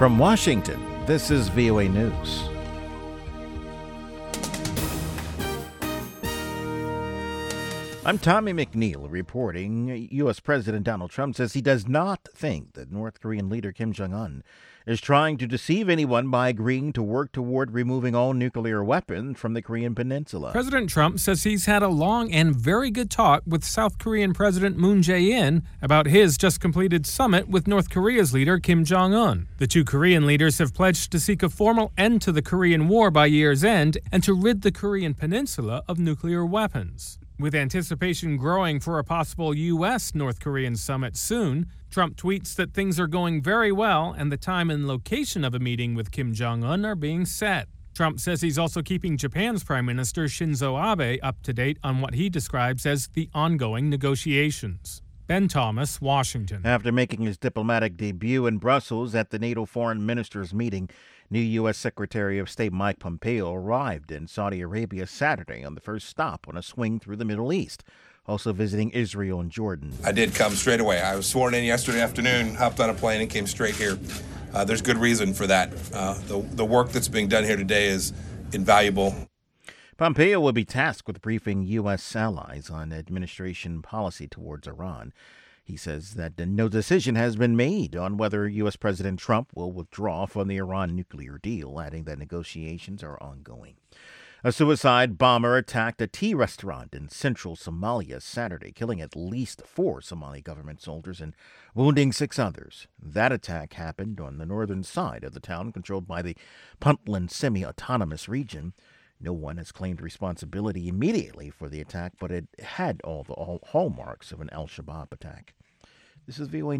From Washington, this is VOA News. I'm Tommy McNeil reporting. U.S. President Donald Trump says he does not think that North Korean leader Kim Jong-un is trying to deceive anyone by agreeing to work toward removing all nuclear weapons from the Korean peninsula. President Trump says he's had a long and very good talk with South Korean President Moon Jae-in about his just completed summit with North Korea's leader Kim Jong-un. The two Korean leaders have pledged to seek a formal end to the Korean War by year's end and to rid the Korean peninsula of nuclear weapons. With anticipation growing for a possible U.S.-North Korean summit soon, Trump tweets that things are going very well and the time and location of a meeting with Kim Jong-un are being set. Trump says he's also keeping Japan's Prime Minister Shinzo Abe up to date on what he describes as the ongoing negotiations. Ben Thomas, Washington. After making his diplomatic debut in Brussels at the NATO foreign ministers' meeting, new U.S. Secretary of State Mike Pompeo arrived in Saudi Arabia Saturday on the first stop on a swing through the Middle East, also visiting Israel and Jordan. I did come straight away. I was sworn in yesterday afternoon, hopped on a plane and came straight here. There's good reason for that. The work that's being done here today is invaluable. Pompeo will be tasked with briefing U.S. allies on administration policy towards Iran. He says that no decision has been made on whether U.S. President Trump will withdraw from the Iran nuclear deal, adding that negotiations are ongoing. A suicide bomber attacked a tea restaurant in central Somalia Saturday, killing at least 4 Somali government soldiers and wounding 6 others. That attack happened on the northern side of the town controlled by the Puntland semi-autonomous region. No one has claimed responsibility immediately for the attack, but it had all the hallmarks of an al-Shabaab attack. This is VOA